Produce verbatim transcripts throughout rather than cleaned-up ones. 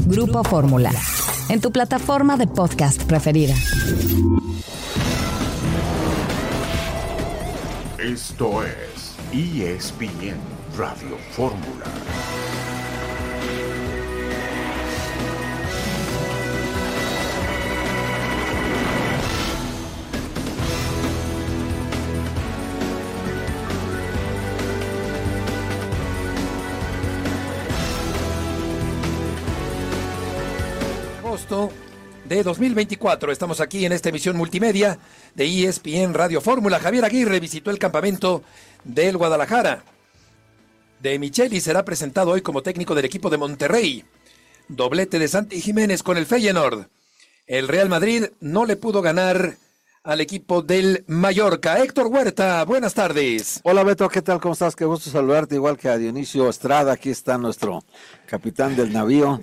Grupo Fórmula, en tu plataforma de podcast preferida. Esto es E S P N Radio Fórmula. De dos mil veinticuatro, estamos aquí en esta emisión multimedia de E S P N Radio Fórmula. Javier Aguirre visitó el campamento del Guadalajara. De Micheli será presentado hoy como técnico del equipo de Monterrey. Doblete de Santi Jiménez con el Feyenoord. El Real Madrid no le pudo ganar al equipo del Mallorca. Héctor Huerta, buenas tardes. Hola Beto, ¿qué tal? ¿Cómo estás? Qué gusto saludarte, igual que a Dionisio Estrada. Aquí está nuestro capitán del navío.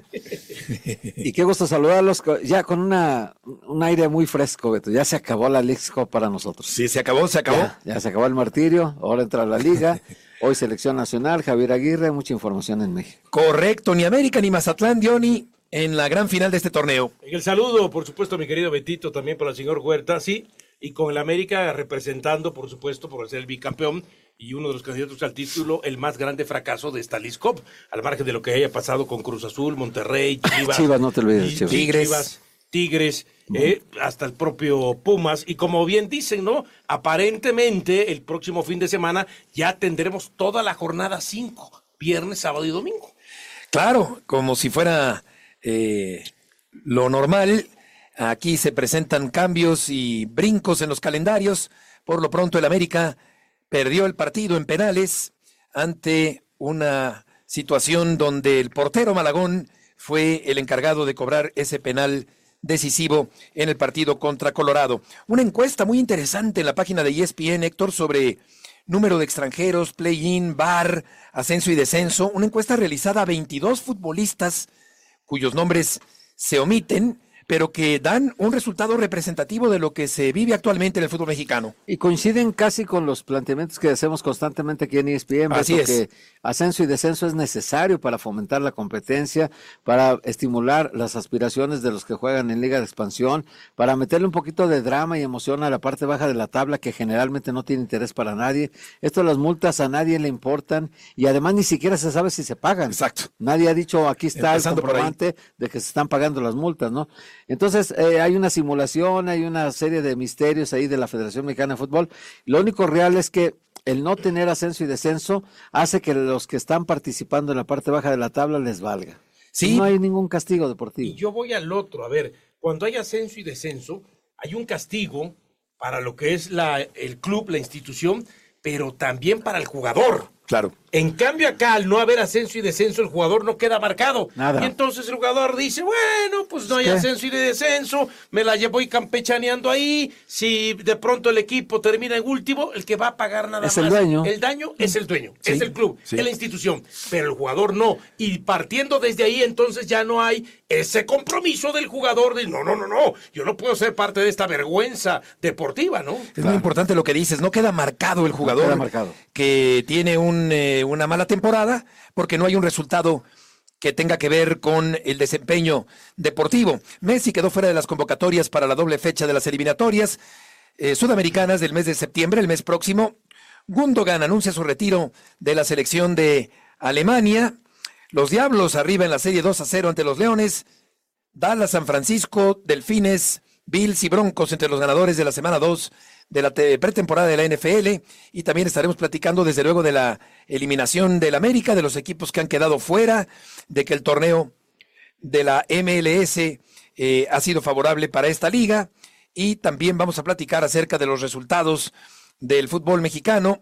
Y qué gusto saludarlos ya con una un aire muy fresco, Beto. Ya se acabó la Leagues Cup para nosotros. Sí, se acabó, se acabó. Ya, ya se acabó el martirio, ahora entra la liga. Hoy selección nacional, Javier Aguirre, mucha información en México. Correcto, ni América ni Mazatlán, Diony, en la gran final de este torneo. El saludo, por supuesto, mi querido Betito, también para el señor Huerta, sí, y con el América representando, por supuesto, por ser el bicampeón y uno de los candidatos al título, el más grande fracaso de esta Leagues Cup, al margen de lo que haya pasado con Cruz Azul, Monterrey, Chivas, Chivas, no te olvides, Chivas. Tigres, Chivas, Tigres eh, hasta el propio Pumas, y como bien dicen, ¿no? Aparentemente, el próximo fin de semana ya tendremos toda la jornada cinco, viernes, sábado y domingo. Claro, como si fuera eh, lo normal. Aquí se presentan cambios y brincos en los calendarios. Por lo pronto el América perdió el partido en penales ante una situación donde el portero Malagón fue el encargado de cobrar ese penal decisivo en el partido contra Colorado. Una encuesta muy interesante en la página de E S P N, Héctor, sobre número de extranjeros, play-in, V A R, ascenso y descenso. Una encuesta realizada a veintidós futbolistas cuyos nombres se omiten, pero que dan un resultado representativo de lo que se vive actualmente en el fútbol mexicano. Y coinciden casi con los planteamientos que hacemos constantemente aquí en E S P N, Así es. Que ascenso y descenso es necesario para fomentar la competencia, para estimular las aspiraciones de los que juegan en Liga de Expansión, para meterle un poquito de drama y emoción a la parte baja de la tabla que generalmente no tiene interés para nadie. Esto de las multas a nadie le importan y además ni siquiera se sabe si se pagan. Exacto. Nadie ha dicho aquí está Empezando el comprobante de que se están pagando las multas, ¿no? Entonces, eh, hay una simulación, hay una serie de misterios ahí de la Federación Mexicana de Fútbol. Lo único real es que el no tener ascenso y descenso hace que los que están participando en la parte baja de la tabla les valga. Sí. No hay ningún castigo deportivo. Y yo voy al otro, a ver, cuando hay ascenso y descenso, hay un castigo para lo que es la, el club, la institución, pero también para el jugador. Claro. En cambio acá, al no haber ascenso y descenso, el jugador no queda marcado. Nada. Y entonces el jugador dice, bueno, pues no hay ¿Qué? ascenso y descenso, me la llevo y campechaneando ahí. Si de pronto el equipo termina en último, el que va a pagar nada Es más el dueño. el daño es el dueño, Sí, es el club, sí. es la institución, pero el jugador no. Y partiendo desde ahí, entonces ya no hay ese compromiso del jugador de no, no, no, no, yo no puedo ser parte de esta vergüenza deportiva, ¿no? Es muy importante lo que dices, no queda marcado el jugador queda marcado. que tiene un, eh, una mala temporada porque no hay un resultado que tenga que ver con el desempeño deportivo. Messi quedó fuera de las convocatorias para la doble fecha de las eliminatorias eh, sudamericanas del mes de septiembre, el mes próximo. Gundogan anuncia su retiro de la selección de Alemania. Los Diablos arriba en la serie dos a cero ante los Leones. Dallas, San Francisco, Delfines, Bills y Broncos entre los ganadores de la semana dos de la te- pretemporada de la N F L, y también estaremos platicando desde luego de la eliminación del América, de los equipos que han quedado fuera, de que el torneo de la M L S eh, ha sido favorable para esta liga, y también vamos a platicar acerca de los resultados del fútbol mexicano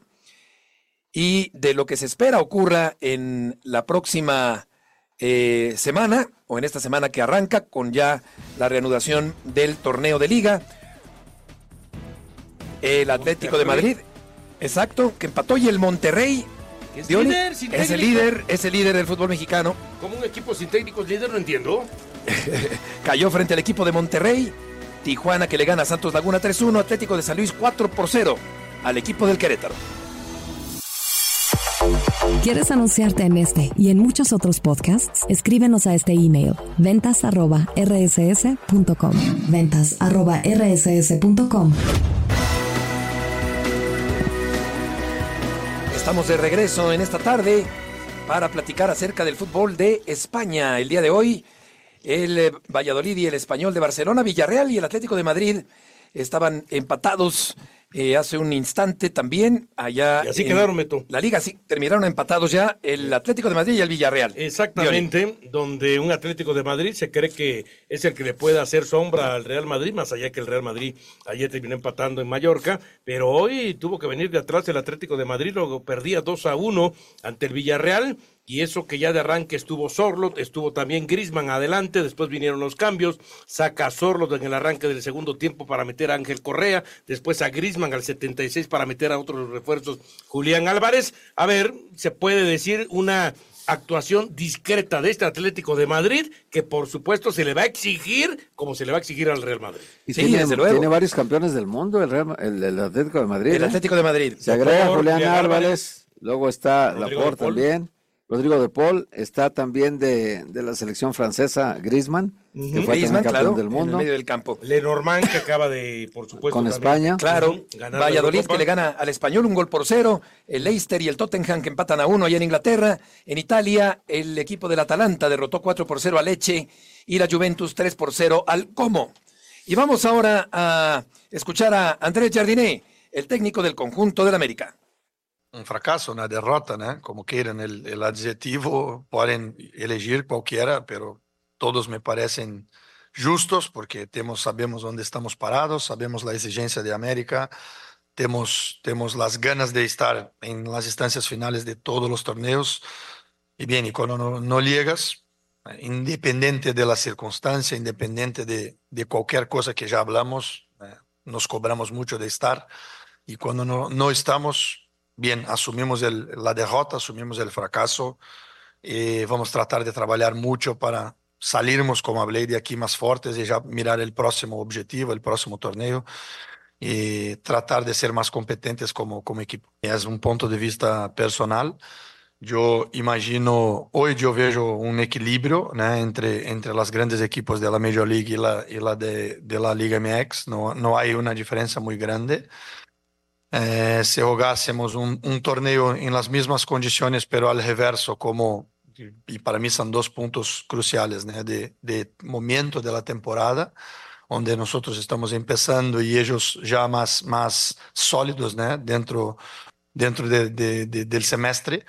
y de lo que se espera ocurra en la próxima eh, semana, o en esta semana que arranca, con ya la reanudación del torneo de liga. El Atlético de Madrid, exacto, que empató, y el Monterrey, Que es Diony, líder, sin es el técnico. líder, es el líder del fútbol mexicano. Como un equipo sin técnicos líder, no entiendo. Cayó frente al equipo de Monterrey. Tijuana, que le gana a Santos Laguna tres uno. Atlético de San Luis cuatro por cero al equipo del Querétaro. ¿Quieres anunciarte en este y en muchos otros podcasts? Escríbenos a este email, ventas arroba r s s punto com. ventas arroba r s s punto com. Estamos de regreso en esta tarde para platicar acerca del fútbol de España. El día de hoy, el eh, Valladolid y el Español de Barcelona, Villarreal y el Atlético de Madrid estaban empatados eh, hace un instante también allá. Y así en quedaron, Beto. La liga, sí, terminaron empatados ya el Atlético de Madrid y el Villarreal. Exactamente, Diony. Donde un Atlético de Madrid se cree que es el que le puede hacer sombra al Real Madrid, más allá que el Real Madrid ayer terminó empatando en Mallorca, pero hoy tuvo que venir de atrás el Atlético de Madrid, luego perdía dos a uno ante el Villarreal. Y eso que ya de arranque estuvo Sorloth, estuvo también Griezmann adelante, después vinieron los cambios, saca a Sorloth en el arranque del segundo tiempo para meter a Ángel Correa, después a Griezmann al setenta y seis para meter a otros refuerzos, Julián Álvarez. A ver, se puede decir una actuación discreta de este Atlético de Madrid, que por supuesto se le va a exigir como se le va a exigir al Real Madrid. Y Sí, tiene, desde luego. tiene varios campeones del mundo, el, Real, el, el Atlético de Madrid. El ¿eh? Atlético de Madrid. Se agrega Por Julián Julián Álvarez, Álvarez, luego está Rodrigo Laporte de Paul. también, Rodrigo de Paul, está también de, de la selección francesa Griezmann, que fue también Griezmann, campeón claro, del en el mundo, medio del campo. Lenormand, que acaba de, por supuesto, con también, España. Claro, Ujú, ganar la Valladolid Eurocopa. que le gana al Español un gol por cero, el Leicester y el Tottenham que empatan a uno allá en Inglaterra, en Italia el equipo del Atalanta derrotó cuatro por cero al Lecce y la Juventus tres por cero al Como. Y vamos ahora a escuchar a Andrés Jardiné, el técnico del conjunto del América. Un fracaso, una derrota, ¿no? Como quieran el, el adjetivo, pueden elegir cualquiera, pero todos me parecen justos porque tenemos, sabemos dónde estamos parados, sabemos la exigencia de América, tenemos, tenemos las ganas de estar en las instancias finales de todos los torneos. Y bien, y cuando no, no llegas, independiente de la circunstancia, independiente de, de cualquier cosa que ya hablamos, eh, nos cobramos mucho de estar. Y cuando no, no estamos... Bien, asumimos el, la derrota, asumimos el fracaso y vamos a tratar de trabajar mucho para salirnos, como hablé, de aquí más fuertes y ya mirar el próximo objetivo, el próximo torneo y tratar de ser más competentes como, como equipo. Es un punto de vista personal. Yo imagino, hoy yo veo un equilibrio, ¿no? entre, entre los grandes equipos de la Major League y la, y la de, de la Liga M X. No, no hay una diferencia muy grande. Eh, si jugásemos un, un torneo en las mismas condiciones, pero al reverso, como, y para mí son dos puntos cruciales, ¿no? de, de momento de la temporada, donde nosotros estamos empezando y ellos ya más, más sólidos, ¿no? dentro, dentro de, de, de, del semestre.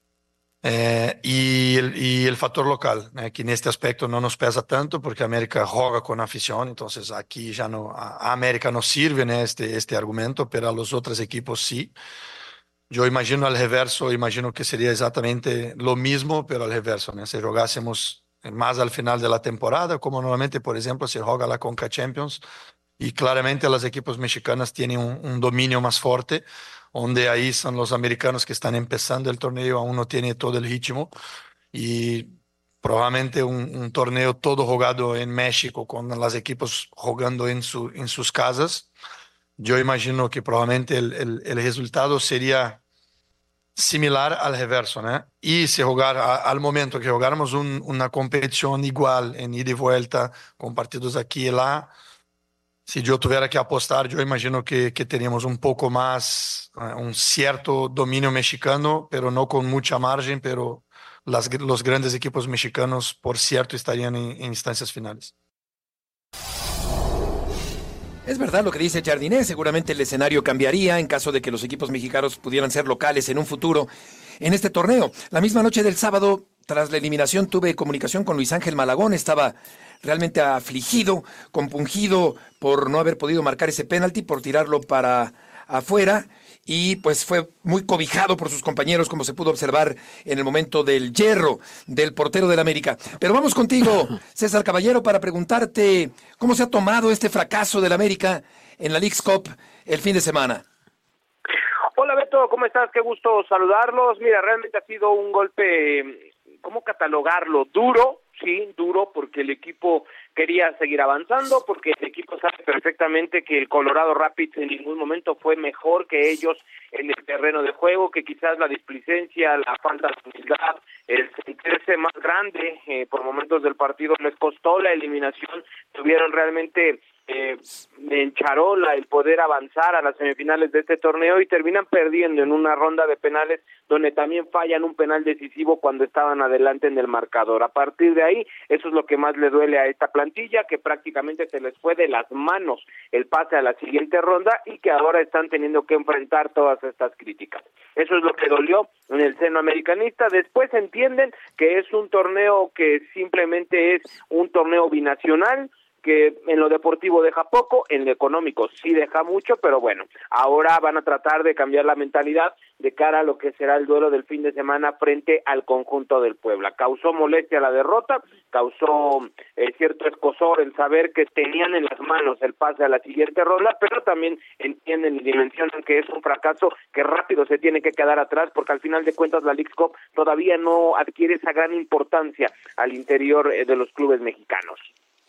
Eh, y, el, y el factor local, ¿eh? que en este aspecto no nos pesa tanto porque América juega con afición, entonces aquí ya no, a América no sirve, ¿no? este, este argumento, pero a los otros equipos sí. Yo imagino al reverso, imagino que sería exactamente lo mismo, pero al reverso, ¿no? Si jugásemos más al final de la temporada, como normalmente, por ejemplo, se juega la Conca Champions, y claramente los equipos mexicanos tienen un, un dominio más fuerte, donde ahí son los americanos que están empezando el torneo, aún no tiene todo el ritmo y probablemente un, un torneo todo jugado en México con los equipos jugando en, su, en sus casas. Yo imagino que probablemente el, el, el resultado sería similar al reverso, ¿no? Y si jugar a, al momento que jugáramos un, una competición igual en ida y vuelta con partidos aquí y allá, si yo tuviera que apostar, yo imagino que, que teníamos un poco más, uh, un cierto dominio mexicano, pero no con mucha margen, pero las, los grandes equipos mexicanos, por cierto, estarían en, en instancias finales. Es verdad lo que dice Jardiné, seguramente el escenario cambiaría en caso de que los equipos mexicanos pudieran ser locales en un futuro en este torneo. La misma noche del sábado, tras la eliminación, tuve comunicación con Luis Ángel Malagón, estaba realmente afligido, compungido por no haber podido marcar ese penalti, por tirarlo para afuera, y pues fue muy cobijado por sus compañeros, como se pudo observar en el momento del hierro del portero del América. Pero vamos contigo, César Caballero, para preguntarte cómo se ha tomado este fracaso del América en la Leagues Cup el fin de semana. Hola Beto, ¿cómo estás? Qué gusto saludarlos. Mira, realmente ha sido un golpe, ¿cómo catalogarlo? Duro, sí, duro, porque el equipo quería seguir avanzando, porque el equipo sabe perfectamente que el Colorado Rapids en ningún momento fue mejor que ellos en el terreno de juego, que quizás la displicencia, la falta de humildad, el sentirse más grande eh, por momentos del partido les costó la eliminación, tuvieron realmente eh, en charola el poder avanzar a las semifinales de este torneo y terminan perdiendo en una ronda de penales donde también fallan un penal decisivo cuando estaban adelante en el marcador. A partir de ahí, eso es lo que más le duele a esta plantilla, que prácticamente se les fue de las manos el pase a la siguiente ronda y que ahora están teniendo que enfrentar todas estas críticas. Eso es lo que dolió en el seno americanista. Después entienden que es un torneo que simplemente es un torneo binacional, que en lo deportivo deja poco, en lo económico sí deja mucho, pero bueno, ahora van a tratar de cambiar la mentalidad de cara a lo que será el duelo del fin de semana frente al conjunto del Puebla. Causó molestia la derrota, causó eh, cierto escozor el saber que tenían en las manos el pase a la siguiente ronda, pero también entienden y dimensionan que es un fracaso que rápido se tiene que quedar atrás, porque al final de cuentas la Leagues Cup todavía no adquiere esa gran importancia al interior eh, de los clubes mexicanos.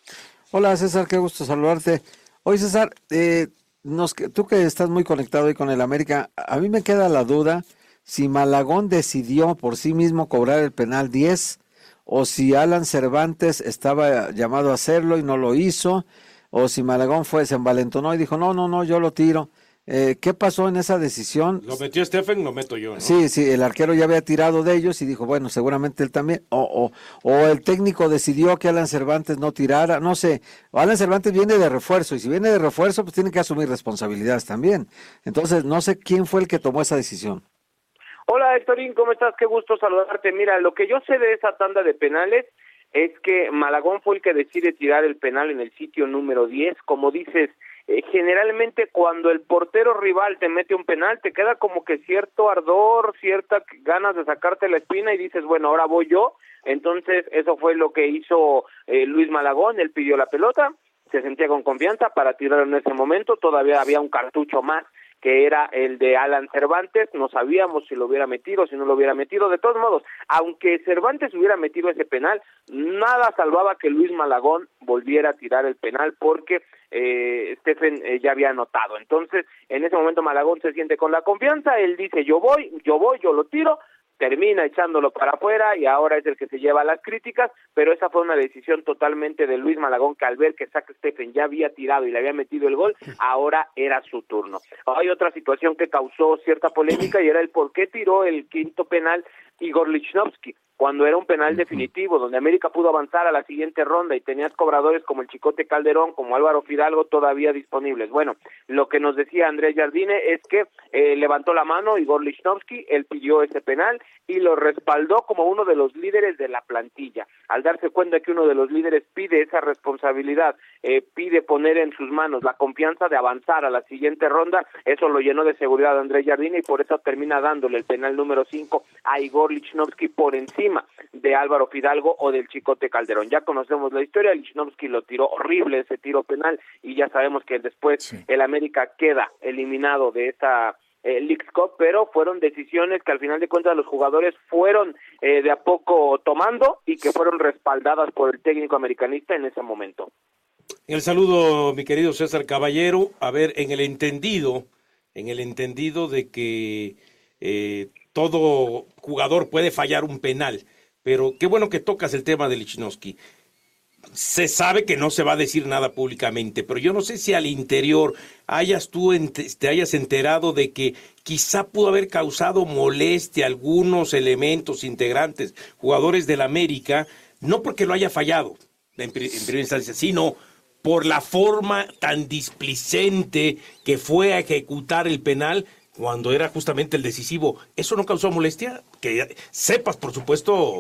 Hola César, qué gusto saludarte. Oye César, eh, nos, tú que estás muy conectado ahí con el América, a mí me queda la duda si Malagón decidió por sí mismo cobrar el penal diez o si Alan Cervantes estaba llamado a hacerlo y no lo hizo, o si Malagón fue, se envalentonó y dijo no, no, no, yo lo tiro. Eh, ¿Qué pasó en esa decisión? Lo metió Stephen, lo meto yo, ¿no? Sí, sí, el arquero ya había tirado de ellos y dijo, bueno, seguramente él también, o, o, o el técnico decidió que Alan Cervantes no tirara, no sé, Alan Cervantes viene de refuerzo y si viene de refuerzo pues tiene que asumir responsabilidades también, entonces no sé quién fue el que tomó esa decisión. Hola Héctorín, ¿cómo estás? Qué gusto saludarte. Mira, lo que yo sé de esa tanda de penales es que Malagón fue el que decide tirar el penal en el sitio número diez, como dices. Eh, generalmente cuando el portero rival te mete un penal, te queda como que cierto ardor, ciertas ganas de sacarte la espina y dices, bueno, ahora voy yo. Entonces eso fue lo que hizo eh, Luis Malagón, él pidió la pelota, se sentía con confianza para tirar en ese momento, todavía había un cartucho más que era el de Alan Cervantes, no sabíamos si lo hubiera metido, si no lo hubiera metido, de todos modos, aunque Cervantes hubiera metido ese penal, nada salvaba que Luis Malagón volviera a tirar el penal porque eh, Stephen eh, ya había anotado. Entonces, en ese momento Malagón se siente con la confianza, él dice yo voy, yo voy, yo lo tiro, termina echándolo para afuera y ahora es el que se lleva las críticas, pero esa fue una decisión totalmente de Luis Malagón, que al ver que Zach Stephen ya había tirado y le había metido el gol, ahora era su turno. Hay otra situación que causó cierta polémica y era el por qué tiró el quinto penal Igor Lichnowsky, cuando era un penal definitivo, donde América pudo avanzar a la siguiente ronda y tenías cobradores como el Chicote Calderón, como Álvaro Fidalgo todavía disponibles. Bueno, lo que nos decía Andrés Jardine es que eh, levantó la mano Igor Lichnowsky, él pidió ese penal y lo respaldó como uno de los líderes de la plantilla. Al darse cuenta que uno de los líderes pide esa responsabilidad, eh, pide poner en sus manos la confianza de avanzar a la siguiente ronda, eso lo llenó de seguridad a Andrés Jardine y por eso termina dándole el penal número cinco a Igor Lichnowsky por encima de Álvaro Fidalgo o del Chicote Calderón. Ya conocemos la historia, Lichnowsky lo tiró horrible ese tiro penal y ya sabemos que después sí. el América queda eliminado de esta eh, Leagues Cup, pero fueron decisiones que al final de cuentas los jugadores fueron eh, de a poco tomando y que fueron respaldadas por el técnico americanista en ese momento. El saludo, mi querido César Caballero, a ver, en el entendido, en el entendido de que eh, todo jugador puede fallar un penal, pero qué bueno que tocas el tema de Lichnowsky. Se sabe que no se va a decir nada públicamente, pero yo no sé si al interior hayas tú ent- te hayas enterado de que quizá pudo haber causado molestia a algunos elementos integrantes, jugadores del América, no porque lo haya fallado en, pri- en primera instancia, sino por la forma tan displicente que fue a ejecutar el penal cuando era justamente el decisivo. ¿Eso no causó molestia? Que sepas, por supuesto,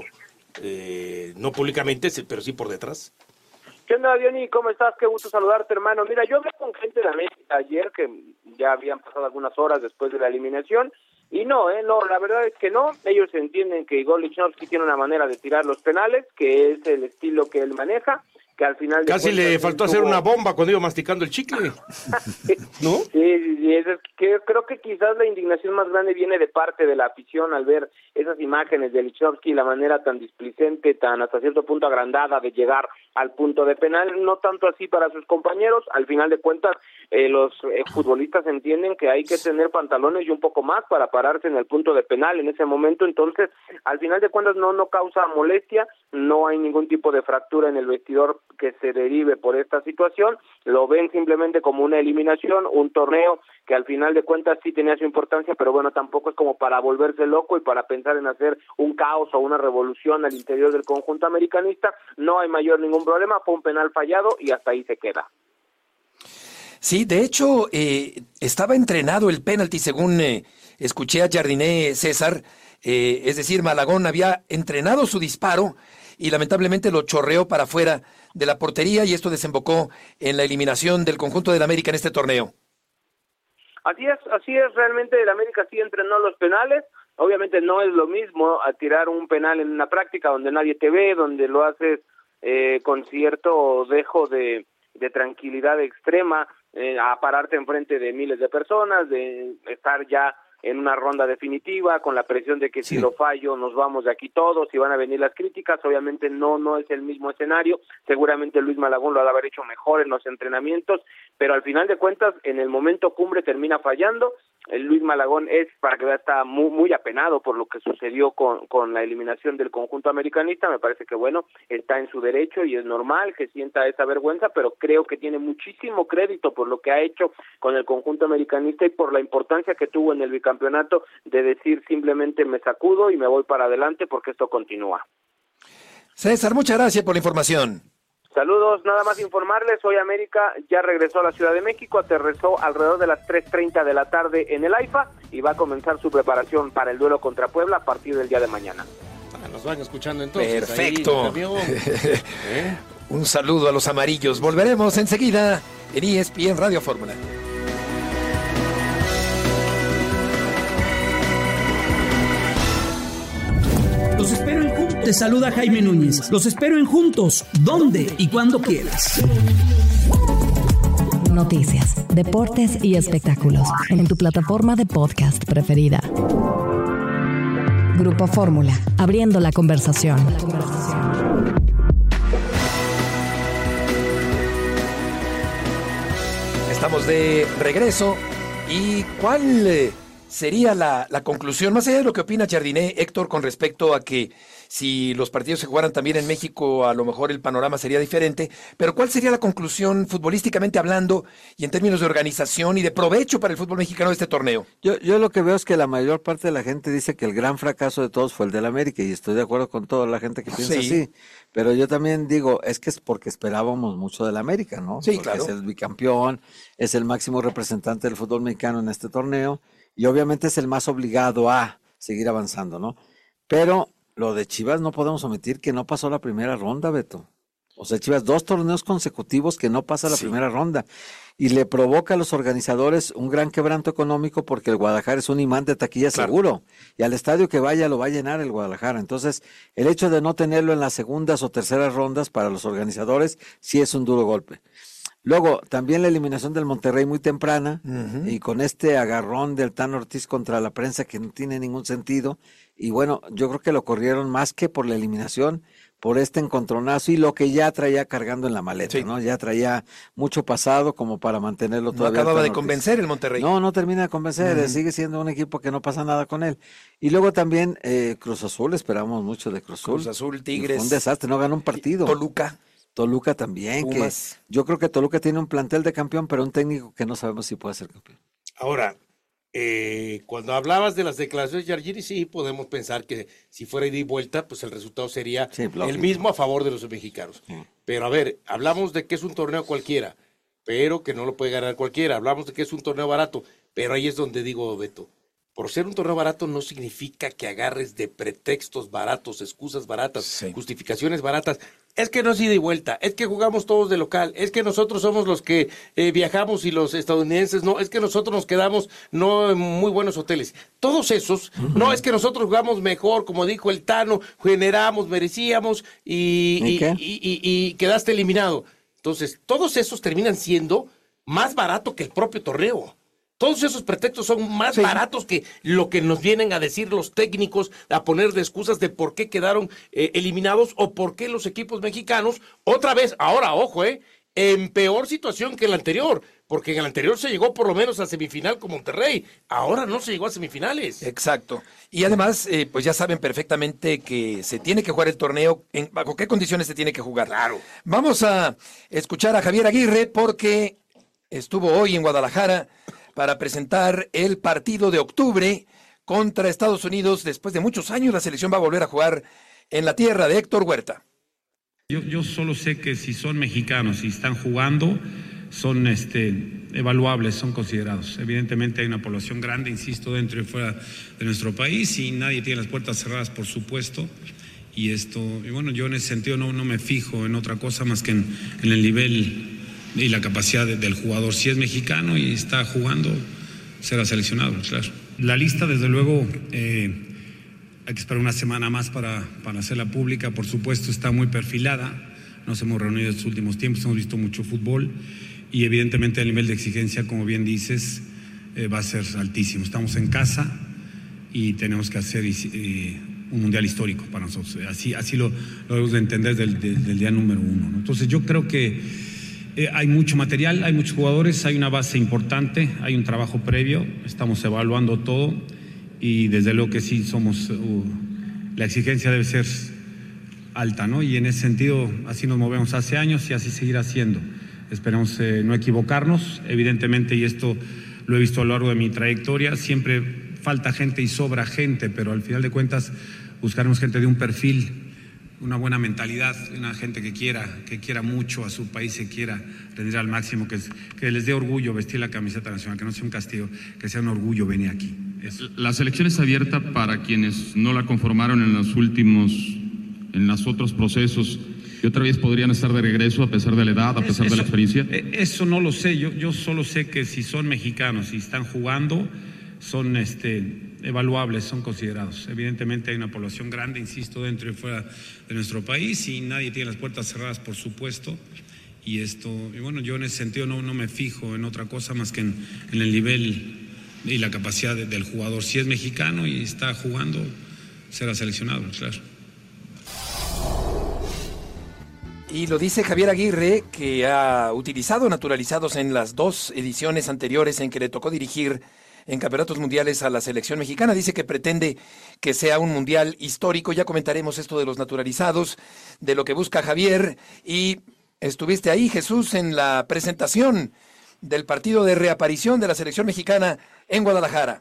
eh, no públicamente, pero sí por detrás. ¿Qué onda, Diony? ¿Cómo estás? Qué gusto saludarte, hermano. Mira, yo hablé con gente de América ayer, que ya habían pasado algunas horas después de la eliminación, y no, eh, no, la verdad es que no. Ellos entienden que Igor Lichnowsky tiene una manera de tirar los penales, que es el estilo que él maneja, que al final de Casi le faltó hacer tuvo... una bomba cuando iba masticando el chicle, ¿no? Sí, sí, sí, es que creo que quizás la indignación más grande viene de parte de la afición al ver esas imágenes de Lichnowsky y la manera tan displicente, tan hasta cierto punto agrandada de llegar al punto de penal, no tanto así para sus compañeros. Al final de cuentas, eh, los eh, futbolistas entienden que hay que tener pantalones y un poco más para pararse en el punto de penal en ese momento, entonces al final de cuentas no, no causa molestia, no hay ningún tipo de fractura en el vestidor que se derive por esta situación, lo ven simplemente como una eliminación, un torneo que al final de cuentas sí tenía su importancia, pero bueno, tampoco es como para volverse loco y para pensar en hacer un caos o una revolución al interior del conjunto americanista. No hay mayor ningún problema, fue un penal fallado y hasta ahí se queda. Sí, de hecho, eh, estaba entrenado el penalti, según eh, escuché a Jardiné, César, eh, es decir, Malagón había entrenado su disparo y lamentablemente lo chorreó para afuera de la portería y esto desembocó en la eliminación del conjunto del América en este torneo. Así es, así es, realmente el América sí entrenó los penales, obviamente no es lo mismo a tirar un penal en una práctica donde nadie te ve, donde lo haces eh, con cierto dejo de, de tranquilidad extrema, eh, a pararte enfrente de miles de personas, de estar ya en una ronda definitiva, con la presión de que sí. Si lo fallo nos vamos de aquí todos y van a venir las críticas. Obviamente no no es el mismo escenario, seguramente Luis Malagón lo ha de haber hecho mejor en los entrenamientos, pero al final de cuentas en el momento cumbre termina fallando. El Luis Malagón es, para que vea, está muy muy apenado por lo que sucedió con, con la eliminación del conjunto americanista. Me parece que bueno, está en su derecho y es normal que sienta esa vergüenza, pero creo que tiene muchísimo crédito por lo que ha hecho con el conjunto americanista y por la importancia que tuvo en el bicampeonato de decir simplemente me sacudo y me voy para adelante porque esto continúa. César, muchas gracias por la información. Saludos, nada más informarles, hoy América ya regresó a la Ciudad de México, aterrizó alrededor de las tres treinta de la tarde en el AIFA y va a comenzar su preparación para el duelo contra Puebla a partir del día de mañana. Ah, nos van escuchando entonces. Perfecto. Ahí, ¿Eh? Un saludo a los amarillos. Volveremos enseguida en E S P N Radio Fórmula. Los espero en Juntos. Te saluda Jaime Núñez. Los espero en Juntos, donde y cuando quieras. Noticias, deportes y espectáculos en tu plataforma de podcast preferida. Grupo Fórmula, abriendo la conversación. Estamos de regreso. ¿Y cuál eh, sería la, la conclusión, más allá de lo que opina Jardiné, Héctor, con respecto a que si los partidos se jugaran también en México, a lo mejor el panorama sería diferente, pero cuál sería la conclusión futbolísticamente hablando y en términos de organización y de provecho para el fútbol mexicano de este torneo? Yo, yo lo que veo es que la mayor parte de la gente dice que el gran fracaso de todos fue el del América y estoy de acuerdo con toda la gente que piensa Sí. así, pero yo también digo, es que es porque esperábamos mucho del América, ¿no? Sí, Porque claro. es el bicampeón, es el máximo representante del fútbol mexicano en este torneo y obviamente es el más obligado a seguir avanzando, ¿no? Pero lo de Chivas no podemos omitir que no pasó la primera ronda, Beto. O sea, Chivas, dos torneos consecutivos que no pasa la Sí. primera ronda. Y le provoca a los organizadores un gran quebranto económico porque el Guadalajara es un imán de taquilla Claro. seguro. Y al estadio que vaya lo va a llenar el Guadalajara. Entonces, el hecho de no tenerlo en las segundas o terceras rondas para los organizadores sí es un duro golpe. Luego, también la eliminación del Monterrey muy temprana Ujú. y con este agarrón del Tan Ortiz contra la prensa que no tiene ningún sentido. Y bueno, yo creo que lo corrieron más que por la eliminación, por este encontronazo y lo que ya traía cargando en la maleta, Sí. ¿no? Ya traía mucho pasado como para mantenerlo No todavía. al acababa Tan de Ortiz. convencer el Monterrey. No, no termina de convencer, Ujú. sigue siendo un equipo que no pasa nada con él. Y luego también eh, Cruz Azul, esperamos mucho de Cruz Azul. Cruz Azul, Y Tigres. fue un desastre, no ganó un partido. Toluca. Toluca también, Pumas. que yo creo que Toluca tiene un plantel de campeón, pero un técnico que no sabemos si puede ser campeón. Ahora, eh, cuando hablabas de las declaraciones de Jardiné, sí podemos pensar que si fuera ida y vuelta, pues el resultado sería Sí, lógico. el mismo a favor de los mexicanos. Sí. Pero a ver, hablamos de que es un torneo cualquiera, pero que no lo puede ganar cualquiera. Hablamos de que es un torneo barato, pero ahí es donde digo, Beto, por ser un torneo barato no significa que agarres de pretextos baratos, excusas baratas, Sí. justificaciones baratas. es que no es ida y vuelta, es que jugamos todos de local, es que nosotros somos los que eh, viajamos y los estadounidenses no, es que nosotros nos quedamos no en muy buenos hoteles. Todos esos, uh-huh. no es que nosotros jugamos mejor, como dijo el Tano, generamos, merecíamos y, ¿Y, y, qué? y, y, y quedaste eliminado. Entonces, todos esos terminan siendo más barato que el propio torneo. Todos esos pretextos son más sí. baratos que lo que nos vienen a decir los técnicos, a poner de excusas de por qué quedaron eh, eliminados o por qué los equipos mexicanos, otra vez, ahora, ojo, eh, en peor situación que el anterior, porque en el anterior se llegó por lo menos a semifinal con Monterrey, ahora no se llegó a semifinales. Exacto. Y además, eh, pues ya saben perfectamente que se tiene que jugar el torneo, en, ¿bajo qué condiciones se tiene que jugar? Claro. Vamos a escuchar a Javier Aguirre porque estuvo hoy en Guadalajara para presentar el partido de octubre contra Estados Unidos. Después de muchos años, la selección va a volver a jugar en la tierra de Héctor Huerta. Yo, yo solo sé que si son mexicanos y están jugando, son este, evaluables, son considerados. Evidentemente hay una población grande, insisto, dentro y fuera de nuestro país y nadie tiene las puertas cerradas, por supuesto. Y esto, y bueno, yo en ese sentido no, no me fijo en otra cosa más que en, en el nivel y la capacidad de, del jugador. Si es mexicano y está jugando, será seleccionado, claro. La lista, desde luego, eh, hay que esperar una semana más para, para hacerla pública. Por supuesto, está muy perfilada. Nos hemos reunido en estos últimos tiempos, hemos visto mucho fútbol y evidentemente el nivel de exigencia, como bien dices, eh, va a ser altísimo. Estamos en casa y tenemos que hacer eh, un mundial histórico para nosotros. Así, así lo, lo debemos de entender del, del, del día número uno, ¿no? Entonces yo creo que Eh, hay mucho material, hay muchos jugadores, hay una base importante, hay un trabajo previo, estamos evaluando todo y desde luego que sí somos, uh, la exigencia debe ser alta, ¿no? Y en ese sentido así nos movemos hace años y así seguirá siendo. Esperemos eh, no equivocarnos, evidentemente, y esto lo he visto a lo largo de mi trayectoria, siempre falta gente y sobra gente, pero al final de cuentas buscaremos gente de un perfil, una buena mentalidad, una gente que quiera, que quiera mucho a su país, que quiera rendir al máximo, que, que les dé orgullo vestir la camiseta nacional, que no sea un castigo, que sea un orgullo venir aquí. Eso. La selección está abierta para quienes no la conformaron en los últimos, en los otros procesos, y otra vez podrían estar de regreso a pesar de la edad, a pesar eso, de la experiencia. Eso no lo sé, yo, yo solo sé que si son mexicanos y están jugando, son este evaluables, son considerados. Evidentemente hay una población grande, insisto, dentro y fuera de nuestro país y nadie tiene las puertas cerradas, por supuesto. Y esto, y bueno, yo en ese sentido no, no me fijo en otra cosa más que en, en el nivel y la capacidad de, del jugador. Si es mexicano y está jugando, será seleccionado, claro. Y lo dice Javier Aguirre, que ha utilizado naturalizados en las dos ediciones anteriores en que le tocó dirigir en campeonatos mundiales a la selección mexicana. Dice que pretende que sea un mundial histórico. Ya comentaremos esto de los naturalizados, de lo que busca Javier. Y estuviste ahí, Jesús, en la presentación del partido de reaparición de la selección mexicana en Guadalajara.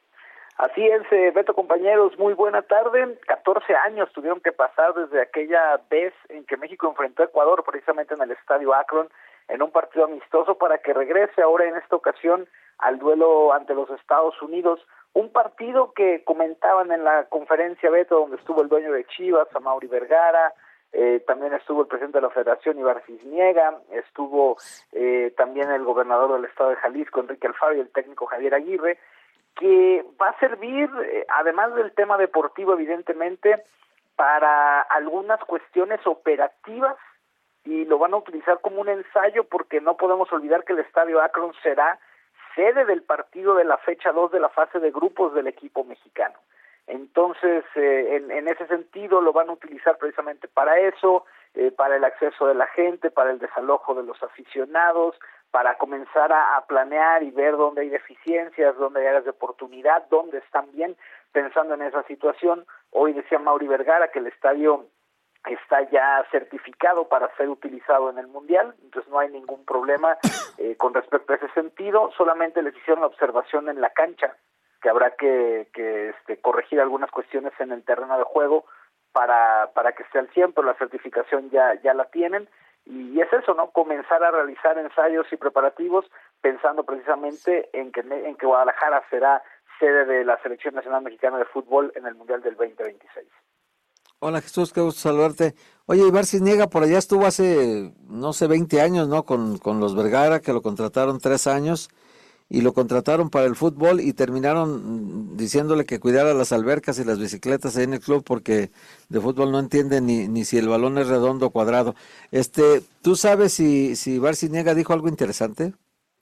Así es, eh, Beto, compañeros, muy buena tarde. catorce años tuvieron que pasar desde aquella vez en que México enfrentó a Ecuador, precisamente en el Estadio Akron, en un partido amistoso, para que regrese ahora en esta ocasión al duelo ante los Estados Unidos. Un partido que comentaban en la conferencia, Beto, donde estuvo el dueño de Chivas, Amaury Vergara, eh, también estuvo el presidente de la Federación, Ibar Cisniega, estuvo eh, también el gobernador del estado de Jalisco, Enrique Alfaro, y el técnico Javier Aguirre, que va a servir, eh, además del tema deportivo, evidentemente, para algunas cuestiones operativas, y lo van a utilizar como un ensayo, porque no podemos olvidar que el Estadio Akron será sede del partido de la fecha dos de la fase de grupos del equipo mexicano. Entonces, eh, en, en ese sentido, lo van a utilizar precisamente para eso, eh, para el acceso de la gente, para el desalojo de los aficionados, para comenzar a, a planear y ver dónde hay deficiencias, dónde hay áreas de oportunidad, dónde están bien, pensando en esa situación. Hoy decía Amaury Vergara que el estadio está ya certificado para ser utilizado en el Mundial, entonces no hay ningún problema eh, con respecto a ese sentido. Solamente les hicieron la observación en la cancha, que habrá que, que este, corregir algunas cuestiones en el terreno de juego para para que esté al cien, pero la certificación ya ya la tienen, y es eso, ¿no? Comenzar a realizar ensayos y preparativos pensando precisamente en que en que Guadalajara será sede de la Selección Nacional Mexicana de Fútbol en el Mundial del veinte veintiséis. Hola Jesús, qué gusto saludarte. Oye, Ibar Cisniega por allá estuvo hace, no sé, veinte años, ¿no? Con, con los Vergara, que lo contrataron tres años y lo contrataron para el fútbol y terminaron diciéndole que cuidara las albercas y las bicicletas ahí en el club porque de fútbol no entiende ni, ni si el balón es redondo o cuadrado. Este, ¿tú sabes si, si Ibar Cisniega dijo algo interesante?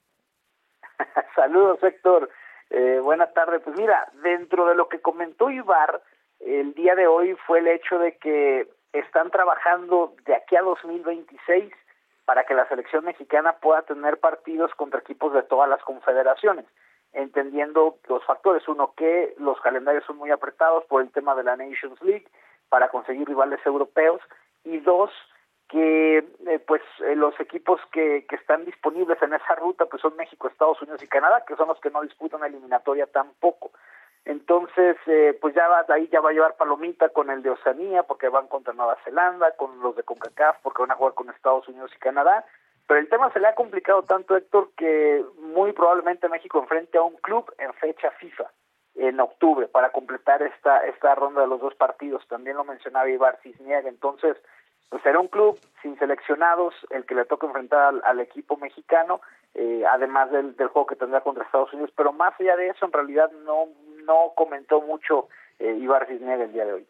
Saludos, Héctor. Eh, buena tarde. Pues mira, dentro de lo que comentó Ibar el día de hoy fue el hecho de que están trabajando de aquí a dos mil veintiséis para que la selección mexicana pueda tener partidos contra equipos de todas las confederaciones, entendiendo dos factores. Uno, que los calendarios son muy apretados por el tema de la Nations League para conseguir rivales europeos, y dos, que eh, pues eh, los equipos que, que están disponibles en esa ruta pues son México, Estados Unidos y Canadá, que son los que no disputan eliminatoria tampoco. Entonces, eh, pues ya va, ahí ya va a llevar palomita con el de Oceanía, porque van contra Nueva Zelanda, con los de CONCACAF, porque van a jugar con Estados Unidos y Canadá. Pero el tema se le ha complicado tanto, Héctor, que muy probablemente México enfrente a un club en fecha FIFA en octubre para completar esta esta ronda de los dos partidos. También lo mencionaba Ibar Cisniega. Entonces, pues será un club sin seleccionados el que le toca enfrentar al, al equipo mexicano, eh, además del, del juego que tendrá contra Estados Unidos. Pero más allá de eso, en realidad no no comentó mucho eh, Ibar Cisniega el día de hoy.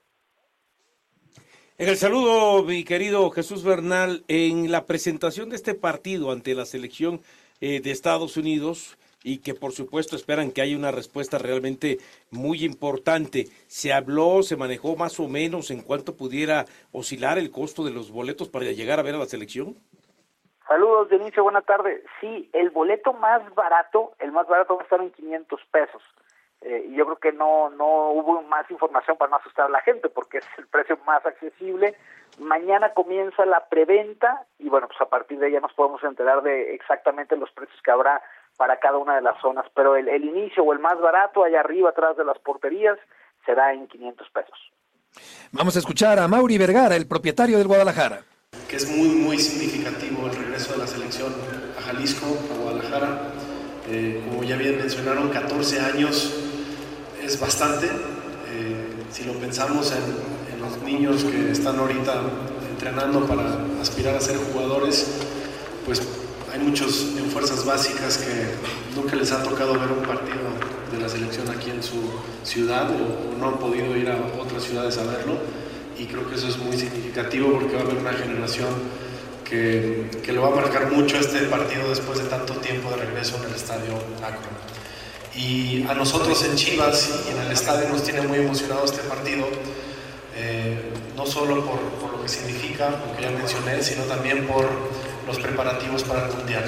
En el saludo, mi querido Jesús Bernal, en la presentación de este partido ante la selección eh, de Estados Unidos, y que por supuesto esperan que haya una respuesta realmente muy importante, ¿se habló, se manejó más o menos en cuánto pudiera oscilar el costo de los boletos para llegar a ver a la selección? Saludos, Dionisio, buena tarde. Sí, el boleto más barato, el más barato va a estar en quinientos pesos. Eh, y yo creo que no no hubo más información para no asustar a la gente porque es el precio más accesible. Mañana comienza la preventa y bueno, pues a partir de ahí ya nos podemos enterar de exactamente los precios que habrá para cada una de las zonas, pero el, el inicio o el más barato allá arriba atrás de las porterías será en quinientos pesos. Vamos a escuchar a Mauri Vergara, el propietario del Guadalajara. Que es muy muy significativo el regreso de la selección a Jalisco, a Guadalajara. Eh, como ya bien mencionaron, catorce años es bastante. Eh, si lo pensamos en, en los niños que están ahorita entrenando para aspirar a ser jugadores, pues hay muchos en fuerzas básicas que nunca les ha tocado ver un partido de la selección aquí en su ciudad o, o no han podido ir a otras ciudades a verlo, y creo que eso es muy significativo porque va a haber una generación que, que lo va a marcar mucho este partido después de tanto tiempo de regreso en el estadio Akron. Y a nosotros en Chivas y en el estadio nos tiene muy emocionado este partido, eh, no solo por, por lo que significa, lo que ya mencioné, sino también por los preparativos para el Mundial.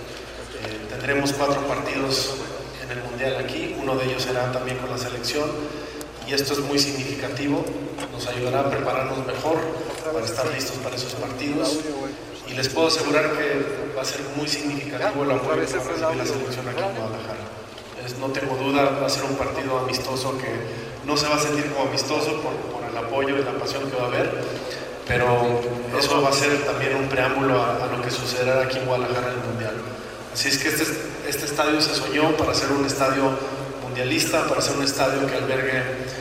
Eh, tendremos cuatro partidos en el Mundial aquí, uno de ellos será también con la selección, y esto es muy significativo, nos ayudará a prepararnos mejor para estar listos para esos partidos, y les puedo asegurar que va a ser muy significativo el apoyo que va a recibir la selección aquí en Guadalajara. Es, no tengo duda, va a ser un partido amistoso que no se va a sentir como amistoso por, por el apoyo y la pasión que va a haber, pero eso va a ser también un preámbulo a, a lo que sucederá aquí en Guadalajara en el Mundial. Así es que este, este estadio se soñó para ser un estadio mundialista, para ser un estadio que albergue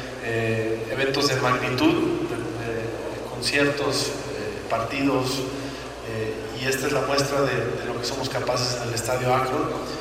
eh, eventos de magnitud, de, de conciertos, eh, partidos, eh, y esta es la muestra de, de lo que somos capaces en el estadio Akron.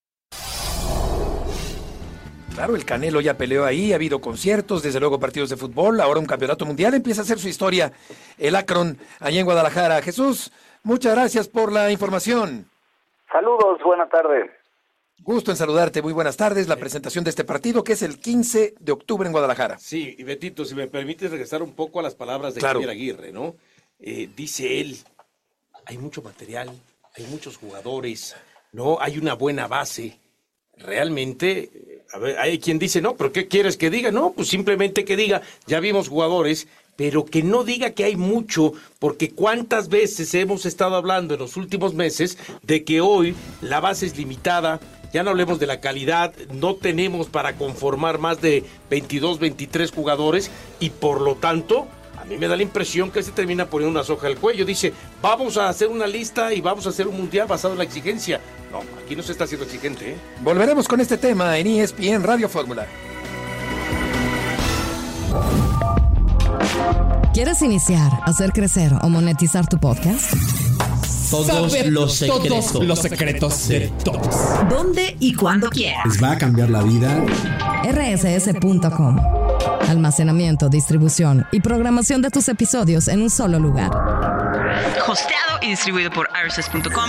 Claro, el Canelo ya peleó ahí, ha habido conciertos, desde luego partidos de fútbol, ahora un campeonato mundial, empieza a hacer su historia el Akron, allá en Guadalajara. Jesús, muchas gracias por la información. Saludos, buena tarde. Gusto en saludarte, muy buenas tardes. La presentación de este partido, que es el quince de octubre en Guadalajara. Sí, y Betito, si me permites regresar un poco a las palabras de claro. Javier Aguirre, ¿no? Eh, dice él, hay mucho material, hay muchos jugadores, ¿no? Hay una buena base. Realmente, a ver, hay quien dice, no, pero ¿qué quieres que diga? No, pues simplemente que diga, ya vimos jugadores, pero que no diga que hay mucho, porque cuántas veces hemos estado hablando en los últimos meses de que hoy la base es limitada, ya no hablemos de la calidad, no tenemos para conformar más de veintidós, veintitrés jugadores, y por lo tanto, a mí me da la impresión que se termina poniendo una soga al cuello. Dice, vamos a hacer una lista y vamos a hacer un mundial basado en la exigencia. No, aquí no se está haciendo exigente, ¿eh? Volveremos con este tema en E S P N Radio Fórmula. ¿Quieres iniciar, hacer crecer o monetizar tu podcast? Todos Saber los secretos. todos los secretos de todos. ¿Dónde y cuándo quieras? Les va a cambiar la vida. R S S punto com. Almacenamiento, distribución y programación de tus episodios en un solo lugar. Hosteado y distribuido por R S S punto com.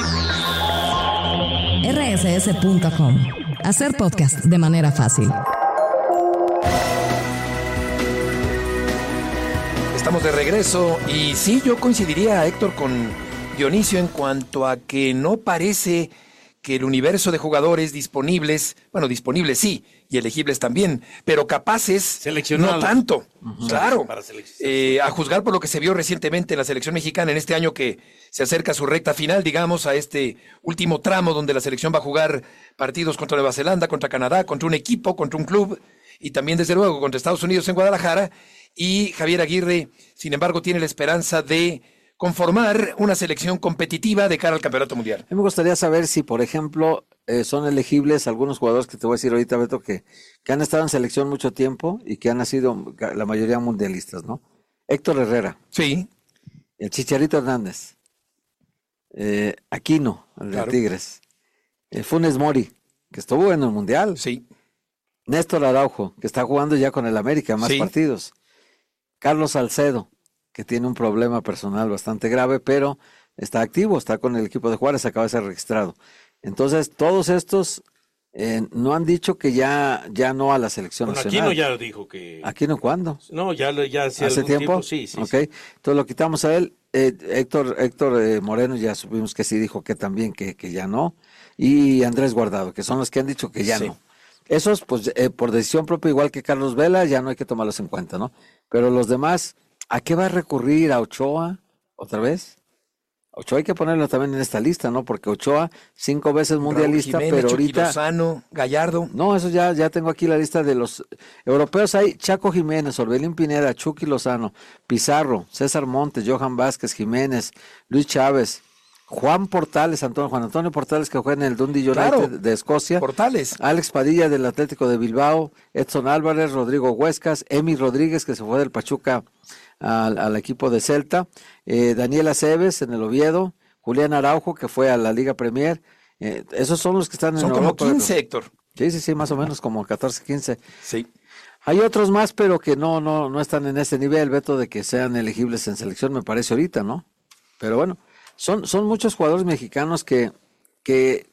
R S S punto com. Hacer podcast de manera fácil. Estamos de regreso y sí, yo coincidiría, Héctor, con Dionisio en cuanto a que no parece que el universo de jugadores disponibles, bueno, disponibles sí, y elegibles también, pero capaces no tanto, uh-huh. Claro, para eh, a juzgar por lo que se vio recientemente en la selección mexicana en este año que se acerca a su recta final, digamos, a este último tramo donde la selección va a jugar partidos contra Nueva Zelanda, contra Canadá, contra un equipo, contra un club y también desde luego contra Estados Unidos en Guadalajara. Y Javier Aguirre, sin embargo, tiene la esperanza de conformar una selección competitiva de cara al Campeonato Mundial. A mí me gustaría saber si, por ejemplo, eh, son elegibles algunos jugadores que te voy a decir ahorita, Beto, que, que han estado en selección mucho tiempo y que han sido la mayoría mundialistas, ¿no? Héctor Herrera. Sí. El Chicharito Hernández. Eh, Aquino, el claro. de Tigres. Eh, Funes Mori, que estuvo en el Mundial. Sí. Néstor Araujo, que está jugando ya con el América, más sí. partidos. Carlos Salcedo, que tiene un problema personal bastante grave, pero está activo, está con el equipo de Juárez, acaba de ser registrado. Entonces, todos estos eh, no han dicho que ya, ya no a la selección bueno, nacional. Aquino ya dijo que... ¿Aquino cuándo? No, ya, ya hace, ¿Hace tiempo? tiempo. Sí, sí. Ok, sí. entonces lo quitamos a él. Eh, Héctor, Héctor eh, Moreno ya supimos que sí dijo que también que, que ya no. Y Andrés Guardado, que son los que han dicho que ya sí. no. Esos, pues, eh, por decisión propia, igual que Carlos Vela, ya no hay que tomarlos en cuenta, ¿no? Pero los demás, ¿a qué va a recurrir? ¿A Ochoa? ¿Otra vez? Ochoa hay que ponerlo también en esta lista, ¿no? Porque Ochoa, cinco veces mundialista, Jiménez, pero ahorita... Chucky Lozano, Gallardo. No, eso ya, ya tengo aquí la lista de los europeos. Hay Chaco Jiménez, Orbelín Pineda, Chucky Lozano, Pizarro, César Montes, Johan Vázquez, Jiménez, Luis Chávez, Juan Portales, Antonio, Juan Antonio Portales, que juega en el Dundee United claro, de Escocia. Portales. Alex Padilla del Atlético de Bilbao, Edson Álvarez, Rodrigo Huescas, Emi Rodríguez, que se fue del Pachuca al, al equipo de Celta, eh, Daniel Aceves en el Oviedo, Julián Araujo, que fue a la Liga Premier. Eh, esos son los que están en Son Europa. como quince, Héctor. Sí, sí, sí, más o menos como catorce, quince. Sí. Hay otros más, pero que no, no, no están en ese nivel, Beto, de que sean elegibles en selección, me parece ahorita, ¿no? Pero bueno. Son, son muchos jugadores mexicanos que, que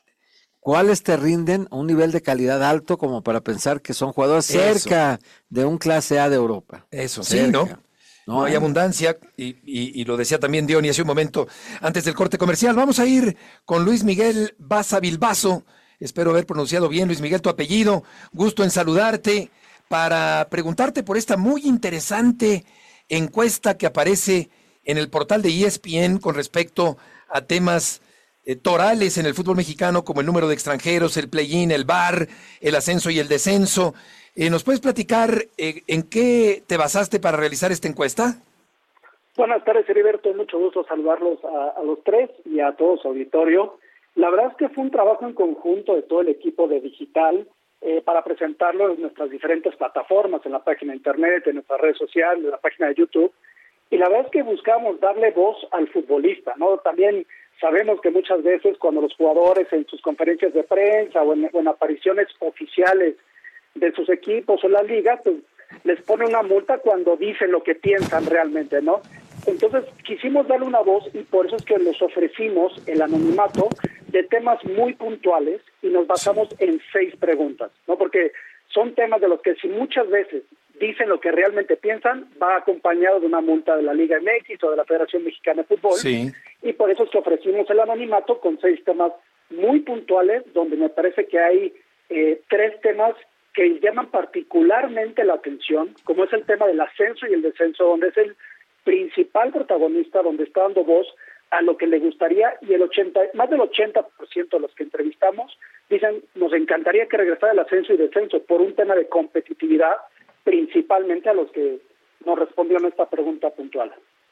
cuáles te rinden a un nivel de calidad alto como para pensar que son jugadores Eso. cerca de un clase A de Europa. Eso, cerca. sí, ¿no? No, no hay abundancia y, y, y lo decía también Diony hace un momento antes del corte comercial. Vamos a ir con Luis Miguel Baza Bilbaso. Espero haber pronunciado bien, Luis Miguel, tu apellido. Gusto en saludarte para preguntarte por esta muy interesante encuesta que aparece en el portal de E S P N con respecto a temas eh, torales en el fútbol mexicano, como el número de extranjeros, el play-in, el V A R, el ascenso y el descenso. Eh, ¿Nos puedes platicar eh, en qué te basaste para realizar esta encuesta? Buenas tardes, Heriberto. Mucho gusto saludarlos a, a los tres y a todo su auditorio. La verdad es que fue un trabajo en conjunto de todo el equipo de Digital eh, para presentarlo en nuestras diferentes plataformas, en la página de internet, en nuestras redes sociales, en la página de YouTube. Y la verdad es que buscamos darle voz al futbolista, ¿no? También sabemos que muchas veces cuando los jugadores en sus conferencias de prensa o en, o en apariciones oficiales de sus equipos o la liga, pues les pone una multa cuando dicen lo que piensan realmente, ¿no? Entonces quisimos darle una voz y por eso es que les ofrecimos el anonimato de temas muy puntuales y nos basamos en seis preguntas, ¿no? Porque son temas de los que si muchas veces dicen lo que realmente piensan, va acompañado de una multa de la Liga M X o de la Federación Mexicana de Fútbol. Sí. Y por eso es que ofrecimos el anonimato con seis temas muy puntuales, donde me parece que hay eh, tres temas que llaman particularmente la atención, como es el tema del ascenso y el descenso, donde es el principal protagonista, donde está dando voz a lo que le gustaría, y el ochenta, más del ochenta por ciento de los que entrevistamos dicen, nos encantaría que regresara el ascenso y descenso por un tema de competitividad, principalmente a los que nos respondieron esta pregunta puntual.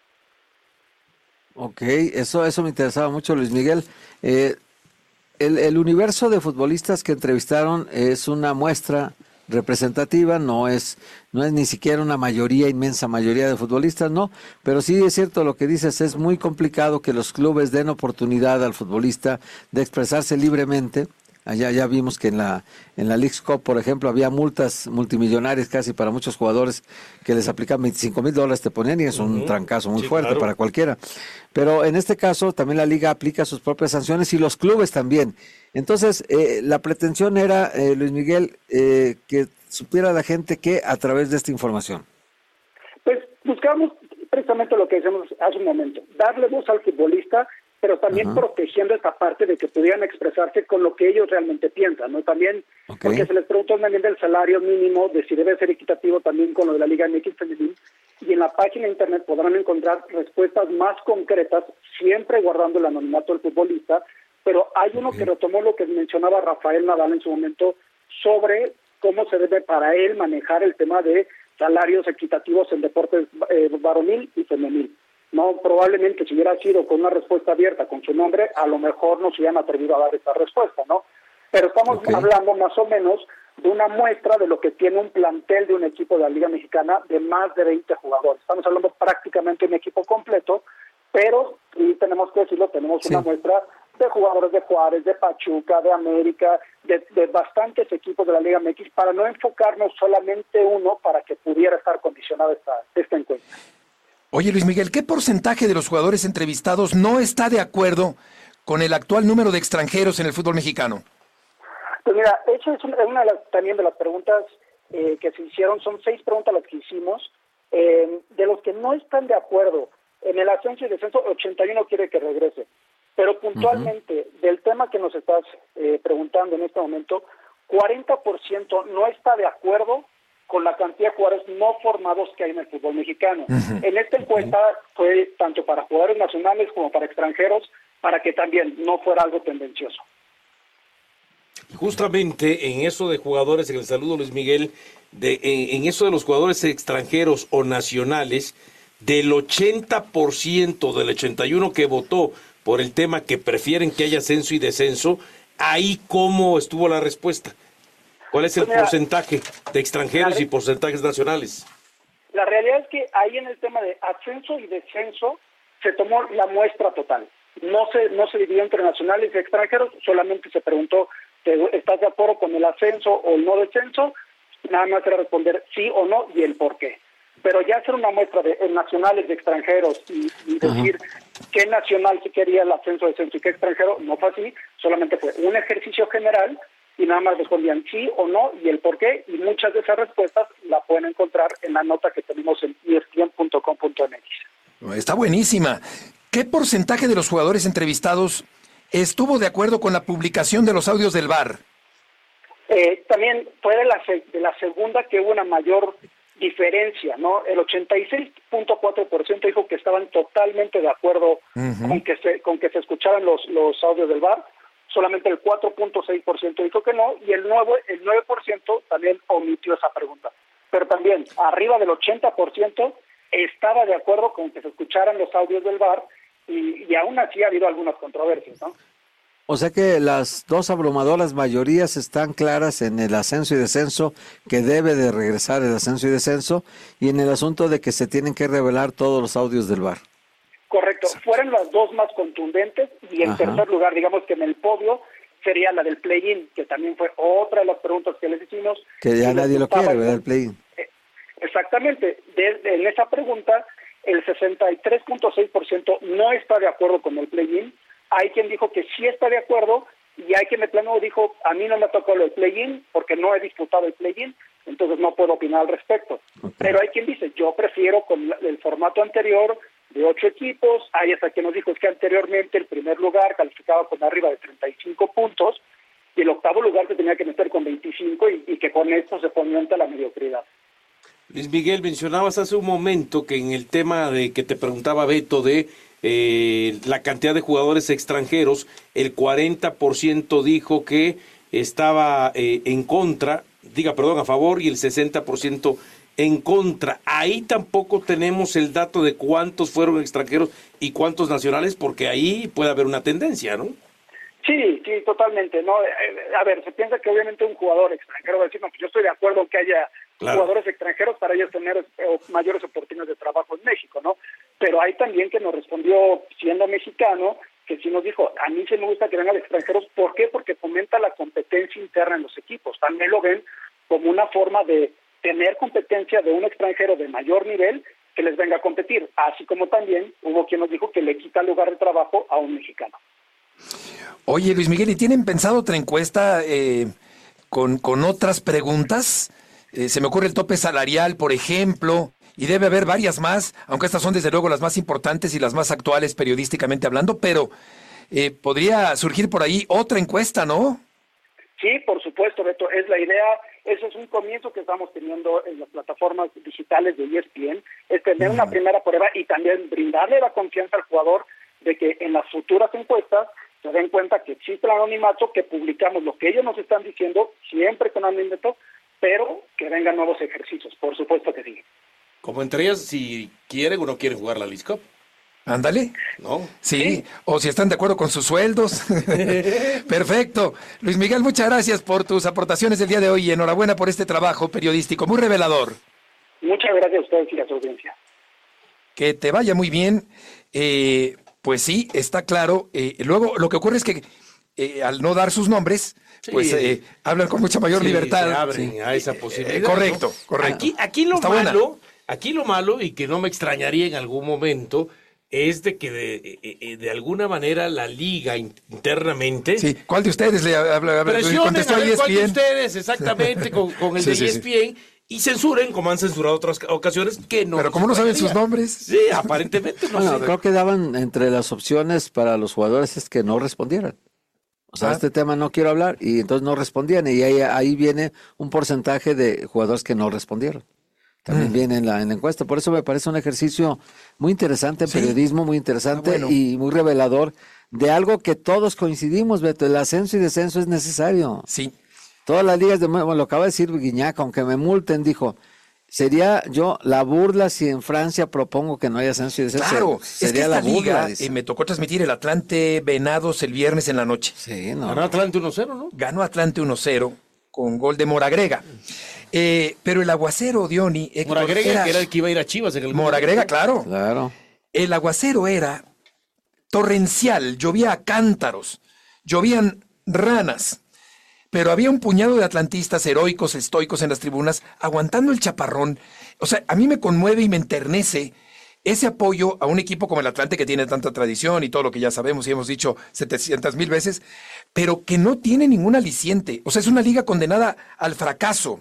Ok, eso, eso me interesaba mucho, Luis Miguel. Eh, el, el universo de futbolistas que entrevistaron es una muestra representativa, no es, no es ni siquiera una mayoría, inmensa mayoría de futbolistas, no, pero sí es cierto lo que dices, es muy complicado que los clubes den oportunidad al futbolista de expresarse libremente. Allá ya vimos que en la en la Leagues Cup, por ejemplo, había multas multimillonarias casi para muchos jugadores que les aplicaban veinticinco mil dólares, te ponían, y es un uh-huh. trancazo muy sí, fuerte claro. para cualquiera. Pero en este caso también la liga aplica sus propias sanciones y los clubes también. Entonces, eh, la pretensión era, eh, Luis Miguel, eh, que supiera la gente que a través de esta información. Pues buscamos precisamente lo que decíamos hace un momento, darle voz al futbolista, pero también uh-huh. protegiendo esta parte de que pudieran expresarse con lo que ellos realmente piensan, ¿no? También, okay. porque se les preguntó también del salario mínimo, de si debe ser equitativo también con lo de la Liga M X Femenil, y en la página de internet podrán encontrar respuestas más concretas, siempre guardando el anonimato del futbolista, pero hay uno okay. que retomó lo que mencionaba Rafael Nadal en su momento, sobre cómo se debe para él manejar el tema de salarios equitativos en deportes eh, varonil y femenil. No, probablemente si hubiera sido con una respuesta abierta con su nombre, a lo mejor no se hubieran atrevido a dar esta respuesta, ¿no? Pero estamos okay. hablando más o menos de una muestra de lo que tiene un plantel de un equipo de la Liga Mexicana de más de veinte jugadores. Estamos hablando prácticamente de un equipo completo, pero, y tenemos que decirlo, tenemos sí. una muestra de jugadores de Juárez, de Pachuca, de América, de, de bastantes equipos de la Liga M X, para no enfocarnos solamente uno para que pudiera estar condicionada esta, esta encuesta. Oye, Luis Miguel, ¿qué porcentaje de los jugadores entrevistados no está de acuerdo con el actual número de extranjeros en el fútbol mexicano? Pues mira, esa es una, una de las, también de las preguntas eh, que se hicieron, son seis preguntas las que hicimos, eh, de los que no están de acuerdo en el ascenso y descenso, ochenta y uno quiere que regrese, pero puntualmente uh-huh. del tema que nos estás eh, preguntando en este momento, cuarenta por ciento no está de acuerdo con la cantidad de jugadores no formados que hay en el fútbol mexicano. Uh-huh. En esta encuesta fue tanto para jugadores nacionales como para extranjeros, para que también no fuera algo tendencioso. Justamente en eso de jugadores, en el saludo Luis Miguel, de, en, en eso de los jugadores extranjeros o nacionales, del ochenta por ciento del ochenta y uno por ciento que votó por el tema que prefieren que haya ascenso y descenso, ahí cómo estuvo la respuesta. ¿Cuál es el pues mira, porcentaje de extranjeros y porcentajes nacionales? La realidad es que ahí en el tema de ascenso y descenso se tomó la muestra total. No se no se dividió entre nacionales y extranjeros, solamente se preguntó, ¿estás de acuerdo con el ascenso o el no descenso? Nada más era responder sí o no y el por qué. Pero ya hacer una muestra de nacionales, de extranjeros y, y decir uh-huh. qué nacional se quería el ascenso, descenso y qué extranjero, no fue así, solamente fue un ejercicio general y nada más respondían sí o no y el por qué, y muchas de esas respuestas la pueden encontrar en la nota que tenemos en e s p n punto com punto m x. Está buenísima. ¿Qué porcentaje de los jugadores entrevistados estuvo de acuerdo con la publicación de los audios del V A R? Eh, también fue de la, de la segunda que hubo una mayor diferencia, ¿no? El ochenta y seis punto cuatro por ciento dijo que estaban totalmente de acuerdo uh-huh. con que se con que se escucharan los los audios del V A R. Solamente el cuatro punto seis por ciento dijo que no, y el nueve, el nueve por ciento también omitió esa pregunta. Pero también, arriba del ochenta por ciento estaba de acuerdo con que se escucharan los audios del V A R, y, y aún así ha habido algunas controversias, ¿no? O sea que las dos abrumadoras mayorías están claras en el ascenso y descenso, que debe de regresar el ascenso y descenso, y en el asunto de que se tienen que revelar todos los audios del V A R. Correcto, fueron las dos más contundentes, y en Ajá. tercer lugar, digamos que en el podio, sería la del play-in, que también fue otra de las preguntas que les hicimos. Que ya nadie lo quiere, ¿verdad? El play-in. Exactamente, de, de, en esa pregunta, el sesenta y tres punto seis por ciento no está de acuerdo con el play-in, hay quien dijo que sí está de acuerdo, y hay quien de plano dijo, a mí no me tocó el play-in, porque no he disputado el play-in, entonces no puedo opinar al respecto. Okay. Pero hay quien dice, yo prefiero con el formato anterior, de ocho equipos, hay hasta que nos dijo es que anteriormente el primer lugar calificaba con arriba de treinta y cinco puntos y el octavo lugar se tenía que meter con veinticinco y, y que con esto se ponía ante la mediocridad. Luis Miguel, mencionabas hace un momento que en el tema de que te preguntaba Beto de eh, la cantidad de jugadores extranjeros, el cuarenta por ciento dijo que estaba eh, en contra, diga perdón, a favor, y el sesenta por ciento en contra. Ahí tampoco tenemos el dato de cuántos fueron extranjeros y cuántos nacionales, porque ahí puede haber una tendencia, ¿no? Sí, sí, totalmente. No, eh, a ver, se piensa que obviamente un jugador extranjero va a decir, no, pues yo estoy de acuerdo en que haya claro. jugadores extranjeros para ellos tener eh, mayores oportunidades de trabajo en México, ¿no? Pero hay también que nos respondió, siendo mexicano, que sí nos dijo, a mí sí me gusta que vengan extranjeros. ¿Por qué? Porque fomenta la competencia interna en los equipos. También lo ven como una forma de tener competencia de un extranjero de mayor nivel que les venga a competir, así como también hubo quien nos dijo que le quita lugar de trabajo a un mexicano. Oye, Luis Miguel, ¿y tienen pensado otra encuesta eh, con, con otras preguntas? Eh, se me ocurre el tope salarial, por ejemplo, y debe haber varias más, aunque estas son desde luego las más importantes y las más actuales periodísticamente hablando, pero eh, podría surgir por ahí otra encuesta, ¿no? Sí, por supuesto, Beto, es la idea. Eso es un comienzo que estamos teniendo en las plataformas digitales de E S P N, es tener una primera prueba y también brindarle la confianza al jugador de que en las futuras encuestas se den cuenta que existe el anonimato, que publicamos lo que ellos nos están diciendo, siempre con anonimato, pero que vengan nuevos ejercicios, por supuesto que sí. Como entre ellas, si quieren o no quieren jugar la Leagues Cup. Ándale. ¿No? Sí, sí, o si están de acuerdo con sus sueldos. Perfecto. Luis Miguel, muchas gracias por tus aportaciones el día de hoy y enhorabuena por este trabajo periodístico, muy revelador. Muchas gracias a ustedes y a su audiencia. Que te vaya muy bien. Eh, pues sí, está claro. Eh, luego, lo que ocurre es que eh, al no dar sus nombres, sí. pues eh, hablan con mucha mayor sí, libertad. Se abren sí. a esa posibilidad. Eh, correcto, ¿no? correcto. Aquí, aquí lo está malo, buena. aquí lo malo, y que no me extrañaría en algún momento, es de que de, de alguna manera la liga internamente... Sí, ¿cuál de ustedes le habla? habla presionen a ver cuál de ustedes, exactamente, con, con el sí, de sí, E S P N, sí. y censuren, como han censurado otras ocasiones, que no... Pero como no saben sus nombres... Sí, aparentemente no bueno, sé. Creo que daban entre las opciones para los jugadores es que no respondieran. O sea, ah. este tema no quiero hablar, y entonces no respondían, y ahí, ahí viene un porcentaje de jugadores que no respondieron. También mm. viene en la, en la encuesta. Por eso me parece un ejercicio muy interesante en sí. periodismo, muy interesante ah, bueno. y muy revelador de algo que todos coincidimos, Beto. El ascenso y descenso es necesario. Sí. Todas las ligas de... Bueno, lo acaba de decir Guiñac, aunque me multen, dijo, sería yo la burla si en Francia propongo que no haya ascenso y descenso. Claro, sería es que la esta burla. liga, eh, me tocó transmitir el Atlante Venados el viernes en la noche. Sí, no. Ganó Atlante uno cero, ¿no? Ganó Atlante uno cero con gol de Moragrega. Eh, pero el aguacero, Diony... Héctor, Moragrega, era, que era el que iba a ir a Chivas en el Moragrega, claro. Claro. El aguacero era torrencial, llovía a cántaros, llovían ranas, pero había un puñado de atlantistas heroicos, estoicos en las tribunas, aguantando el chaparrón. O sea, a mí me conmueve y me enternece ese apoyo a un equipo como el Atlante, que tiene tanta tradición y todo lo que ya sabemos y hemos dicho setecientas mil veces, pero que no tiene ningún aliciente. O sea, es una liga condenada al fracaso,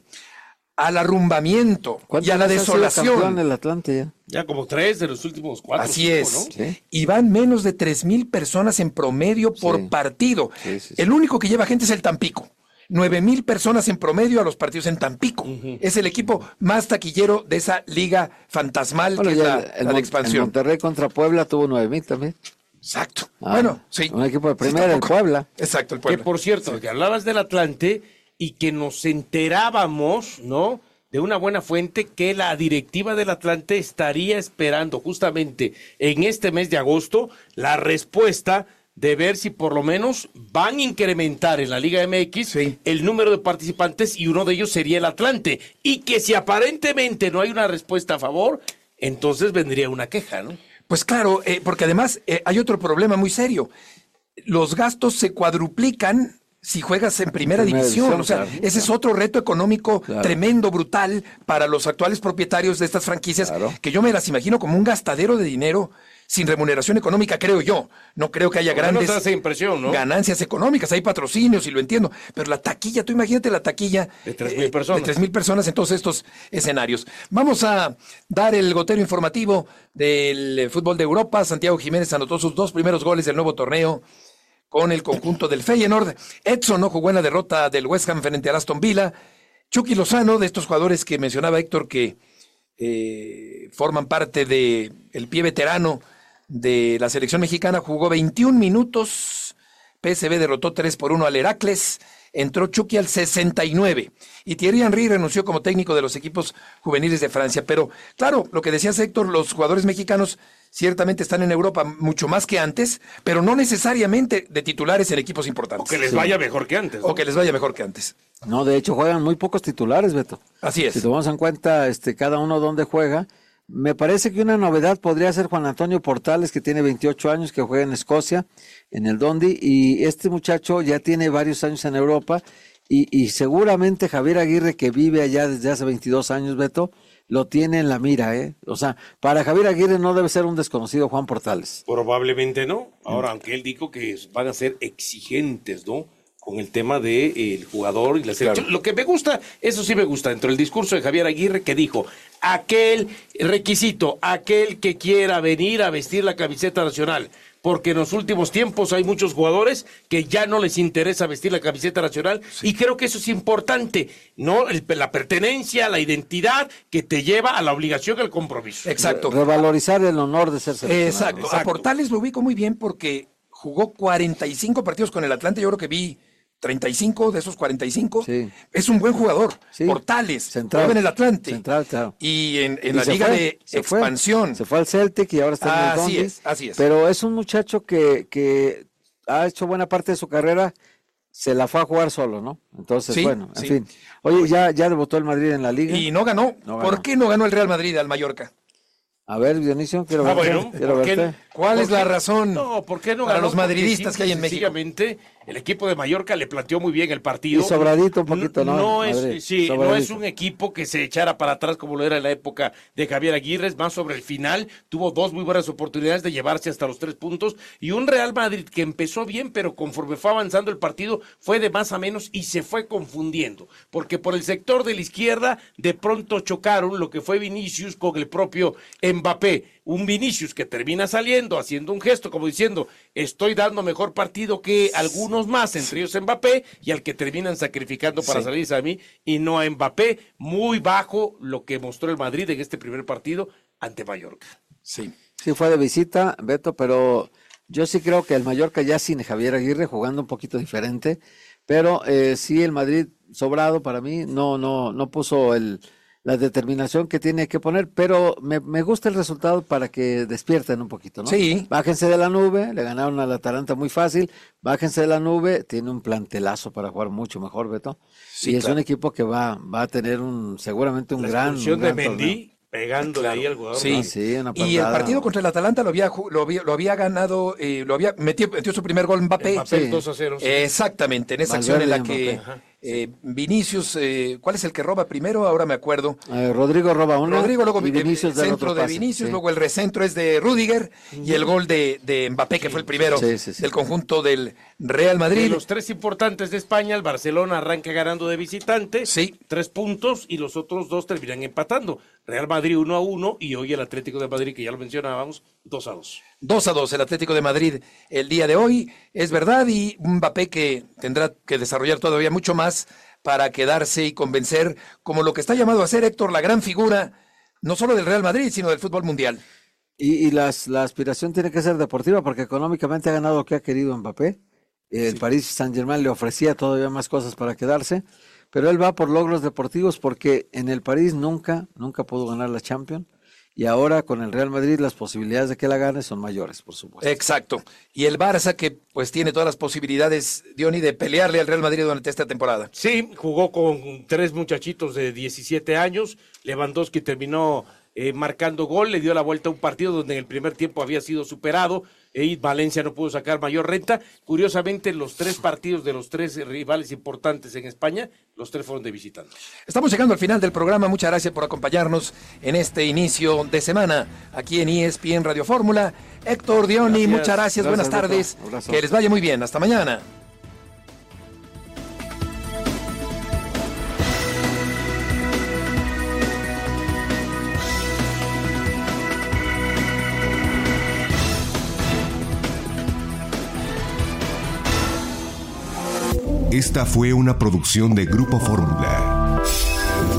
al arrumbamiento y a la desolación. El Atlante ya? ya como tres de los últimos cuatro. Así cinco, es. ¿no? ¿Sí? Y van menos de tres mil personas en promedio por sí. partido. Sí, sí, sí. El único que lleva gente es el Tampico. Nueve mil personas en promedio a los partidos en Tampico. Uh-huh. Es el equipo más taquillero de esa liga fantasmal bueno, que es la, el, el la de expansión. El Monterrey contra Puebla tuvo nueve mil también. Exacto. Ah, bueno, sí. Un equipo de primera, sí, el Puebla. Exacto, el Puebla. Que por cierto, sí. que hablabas del Atlante y que nos enterábamos, ¿no?, de una buena fuente, que la directiva del Atlante estaría esperando justamente en este mes de agosto la respuesta de ver si por lo menos van a incrementar en la Liga M X sí. el número de participantes, y uno de ellos sería el Atlante, y que si aparentemente no hay una respuesta a favor, entonces vendría una queja, ¿no? Pues claro, eh, porque además eh, hay otro problema muy serio. Los gastos se cuadruplican si juegas en primera, primera división, división, o sea, claro, ese claro. es otro reto económico claro. tremendo, brutal, para los actuales propietarios de estas franquicias, claro. que yo me las imagino como un gastadero de dinero sin remuneración económica, creo yo. No creo que haya grandes no hace impresión, ¿no? ganancias económicas, hay patrocinios y lo entiendo, pero la taquilla, tú imagínate la taquilla de tres mil personas. De tres mil personas en todos estos escenarios. Vamos a dar el gotero informativo del fútbol de Europa. Santiago Jiménez anotó sus dos primeros goles del nuevo torneo con el conjunto del Feyenoord. Edson no jugó en la derrota del West Ham frente al Aston Villa. Chucky Lozano, de estos jugadores que mencionaba Héctor, que eh, forman parte del de pie veterano de la selección mexicana, jugó veintiún minutos. P S V derrotó tres por uno al Heracles entró Chucky al sesenta y nueve y Thierry Henry renunció como técnico de los equipos juveniles de Francia. Pero claro, lo que decías, Héctor, los jugadores mexicanos ciertamente están en Europa mucho más que antes, pero no necesariamente de titulares en equipos importantes. O que les sí. vaya mejor que antes, ¿no? O que les vaya mejor que antes. No, de hecho juegan muy pocos titulares, Beto. Así es. Si tomamos en cuenta este, cada uno dónde juega, me parece que una novedad podría ser Juan Antonio Portales, que tiene veintiocho años, que juega en Escocia, en el Dundee, y este muchacho ya tiene varios años en Europa, y, y seguramente Javier Aguirre, que vive allá desde hace veintidós años, Beto, lo tiene en la mira, ¿eh? O sea, para Javier Aguirre no debe ser un desconocido Juan Portales. Probablemente no. Ahora, aunque él dijo que van a ser exigentes, ¿no?, con el tema del de, jugador y la selección. Claro. Lo que me gusta, eso sí me gusta, dentro del discurso de Javier Aguirre, que dijo, aquel requisito, aquel que quiera venir a vestir la camiseta nacional, porque en los últimos tiempos hay muchos jugadores que ya no les interesa vestir la camiseta nacional, sí. y creo que eso es importante, ¿no? El, la pertenencia, la identidad que te lleva a la obligación, al compromiso. Exacto. Revalorizar el honor de ser seleccionado. Exacto. Exacto. A Portales lo ubico muy bien porque jugó cuarenta y cinco partidos con el Atlante, yo creo que vi treinta y cinco de esos cuarenta y cinco. Sí. Es un buen jugador. Sí. Portales, central, jugaba en el Atlante. Central, claro. Y en, en y la liga fue, de se expansión. Fue. Se fue al Celtic y ahora está en el Así Dundee. es, así es. Pero es un muchacho que, que ha hecho buena parte de su carrera, se la fue a jugar solo, ¿no? Entonces, sí, bueno, en sí. fin. Oye, ya, ya debutó el Madrid en la liga. Y no ganó. no ganó. ¿Por qué no ganó el Real Madrid al Mallorca? A ver, Dionisio, quiero ah, verte. Bueno, quiero ¿por verte. Qué, ¿Cuál ¿por es la qué? razón No, ¿por qué no para ganó? los madridistas Porque, que hay en México? Sencillamente, el equipo de Mallorca le planteó muy bien el partido. Y sobradito un poquito, ¿no? No, Madrid, es, sí, sobradito. no es un equipo que se echara para atrás como lo era en la época de Javier Aguirre, es más sobre el final, tuvo dos muy buenas oportunidades de llevarse hasta los tres puntos, y un Real Madrid que empezó bien, pero conforme fue avanzando el partido, fue de más a menos y se fue confundiendo, porque por el sector de la izquierda, de pronto chocaron lo que fue Vinicius con el propio Mbappé, un Vinicius que termina saliendo, haciendo un gesto como diciendo, estoy dando mejor partido que algunos más, entre ellos Mbappé, y al que terminan sacrificando para sí. salirse a mí, y no a Mbappé, muy bajo lo que mostró el Madrid en este primer partido ante Mallorca. Sí, sí fue de visita, Beto, pero yo sí creo que el Mallorca ya sin Javier Aguirre, jugando un poquito diferente, pero eh, sí el Madrid sobrado para mí, no, no, no puso el... la determinación que tiene que poner, pero me, me gusta el resultado para que despierten un poquito, ¿no? Sí. Bájense de la nube, le ganaron al Atalanta muy fácil, bájense de la nube, tiene un plantelazo para jugar mucho mejor, Beto, sí, y es claro. un equipo que va, va a tener un seguramente un la gran... La de Mendy, pegándole claro. ahí al jugador. Sí, ¿no? sí una y el partido contra el Atalanta lo había, lo había, lo había ganado, eh, lo había metió, metió su primer gol Mbappé. Mbappé sí. dos a cero. Sí. Exactamente, en esa Valverde acción en la que... Mbappé. Eh, Vinicius, eh, ¿cuál es el que roba primero? Ahora me acuerdo. Eh, Rodrigo roba uno. Rodrigo, luego y Vinicius el centro de Vinicius, sí. luego el recentro es de Rüdiger uh-huh. y el gol de, de Mbappé, que sí. fue el primero sí, sí, sí. del conjunto del Real Madrid. De los tres importantes de España, el Barcelona arranca ganando de visitante, sí. tres puntos, y los otros dos terminan empatando. Real Madrid uno a uno, y hoy el Atlético de Madrid, que ya lo mencionábamos, dos a dos. dos a dos el Atlético de Madrid el día de hoy, es verdad, y Mbappé que tendrá que desarrollar todavía mucho más para quedarse y convencer como lo que está llamado a ser, Héctor, la gran figura, no solo del Real Madrid, sino del fútbol mundial. Y, y las, la aspiración tiene que ser deportiva, porque económicamente ha ganado lo que ha querido Mbappé. El sí. París Saint-Germain le ofrecía todavía más cosas para quedarse, pero él va por logros deportivos, porque en el París nunca, nunca pudo ganar la Champions. Y ahora con el Real Madrid las posibilidades de que la gane son mayores, por supuesto. Exacto. Y el Barça, que pues tiene todas las posibilidades, Diony, de pelearle al Real Madrid durante esta temporada. Sí, jugó con tres muchachitos de diecisiete años. Lewandowski terminó eh, marcando gol, le dio la vuelta a un partido donde en el primer tiempo había sido superado, y Valencia no pudo sacar mayor renta. Curiosamente, los tres partidos de los tres rivales importantes en España, los tres fueron de visitantes. Estamos llegando al final del programa. Muchas gracias por acompañarnos en este inicio de semana aquí en E S P N Radio Fórmula. Héctor, Diony, gracias. muchas gracias, gracias buenas tardes, que les vaya muy bien, hasta mañana. Esta fue una producción de Grupo Fórmula.